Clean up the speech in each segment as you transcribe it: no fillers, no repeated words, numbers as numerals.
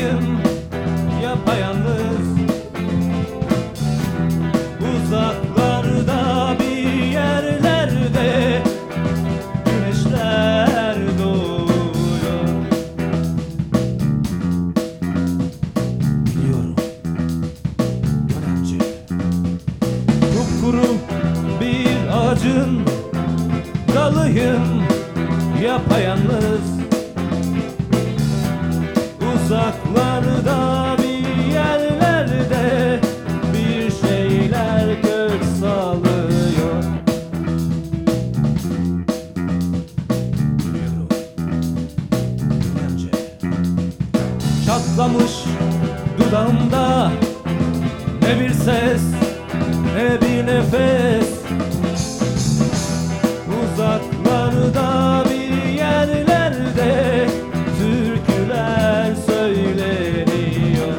Uzaklardayım yapayalnız, uzaklarda bir yerlerde güneşler doğuyor. Biliyorum dönemci, kupkuru bir ağacın dalıyım yapayalnız. Uzaklarda bir yerlerde bir şeyler gök salıyor. Biliyorum dönemci, çatlamış dudağımda ne bir ses ne bir nefes. Uzaklarda bir yerlerde türküler söyleniyor.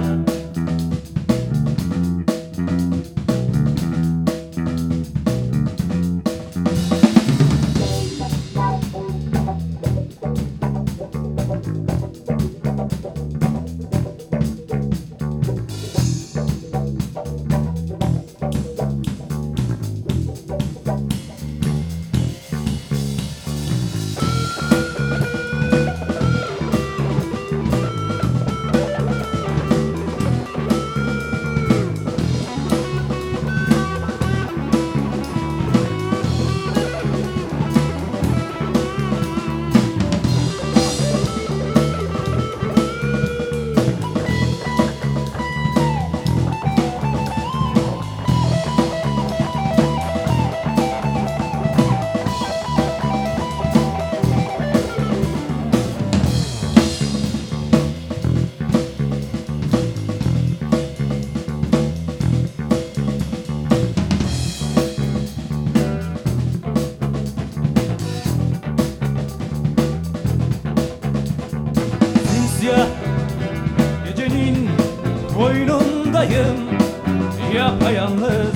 Simsiyah gecenin boynundayım yapayalnız.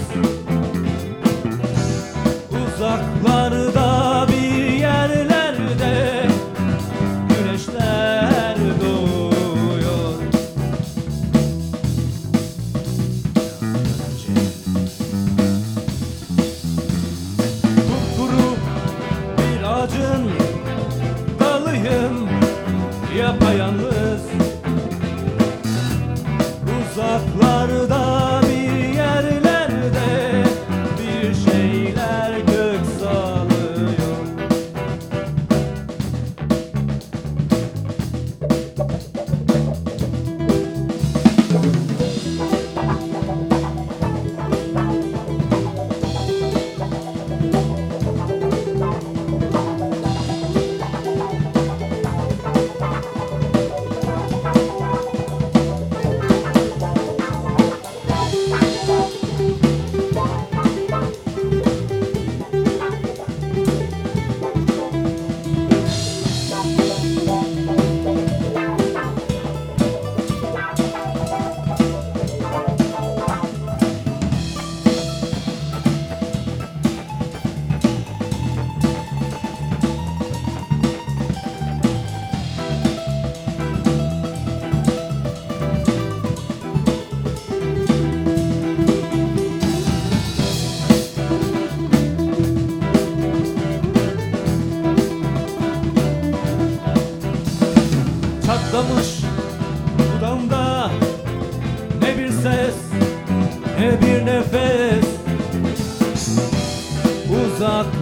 Uzaklarda bir yerlerde güneşler doğuyor. Kupkuru bir ağacın dalıyım yapayalnız. Uzaklarda bir yerlerde bir şeyler gök salıyor. Çatlamış dudağımda ne bir ses ne bir nefes. Uzak